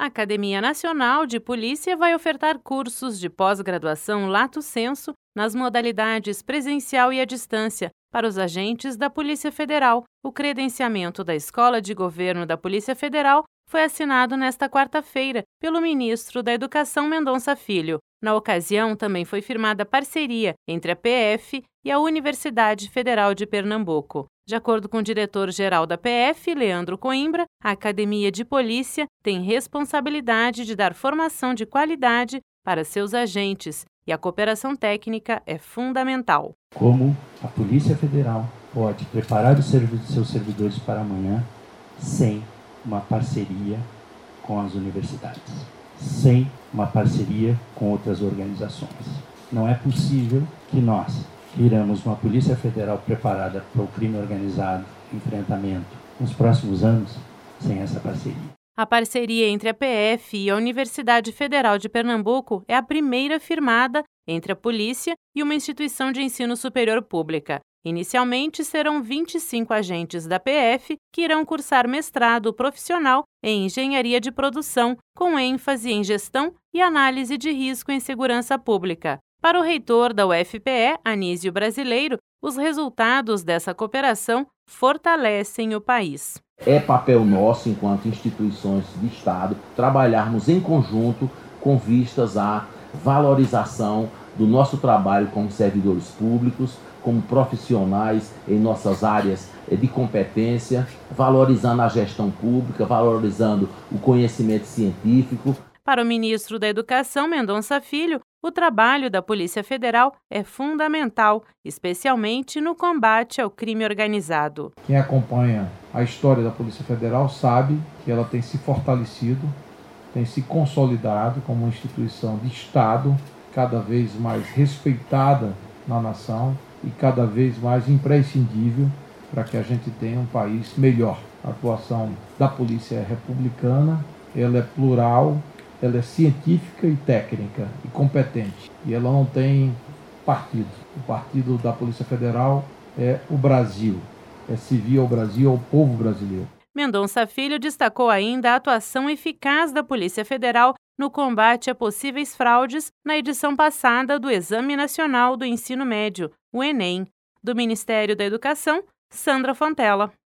A Academia Nacional de Polícia vai ofertar cursos de pós-graduação lato sensu nas modalidades presencial e à distância para os agentes da Polícia Federal. O credenciamento da Escola de Governo da Polícia Federal foi assinado nesta quarta-feira pelo ministro da Educação Mendonça Filho. Na ocasião, também foi firmada parceria entre a PF e a Universidade Federal de Pernambuco. De acordo com o diretor-geral da PF, Leandro Coimbra, a Academia de Polícia tem responsabilidade de dar formação de qualidade para seus agentes e a cooperação técnica é fundamental. Como a Polícia Federal pode preparar os seus servidores para amanhã sem uma parceria com as universidades, sem uma parceria com outras organizações? Não é possível que nós queiramos uma Polícia Federal preparada para o crime organizado, enfrentamento, nos próximos anos, sem essa parceria. A parceria entre a PF e a Universidade Federal de Pernambuco é a primeira firmada entre a polícia e uma instituição de ensino superior pública. Inicialmente, serão 25 agentes da PF que irão cursar mestrado profissional em engenharia de produção, com ênfase em gestão e análise de risco em segurança pública. Para o reitor da UFPE, Anísio Brasileiro, os resultados dessa cooperação fortalecem o país. É papel nosso, enquanto instituições de Estado, trabalharmos em conjunto com vistas à valorização do nosso trabalho como servidores públicos, como profissionais em nossas áreas de competência, valorizando a gestão pública, valorizando o conhecimento científico. Para o ministro da Educação, Mendonça Filho, o trabalho da Polícia Federal é fundamental, especialmente no combate ao crime organizado. Quem acompanha a história da Polícia Federal sabe que ela tem se fortalecido, tem se consolidado como uma instituição de Estado, cada vez mais respeitada na nação e cada vez mais imprescindível para que a gente tenha um país melhor. A atuação da polícia é republicana, ela é plural, ela é científica e técnica e competente. E ela não tem partido. O partido da Polícia Federal é o Brasil. É servir ao Brasil, ao povo brasileiro. Mendonça Filho destacou ainda a atuação eficaz da Polícia Federal no combate a possíveis fraudes na edição passada do Exame Nacional do Ensino Médio, o Enem. Do Ministério da Educação, Sandra Fontella.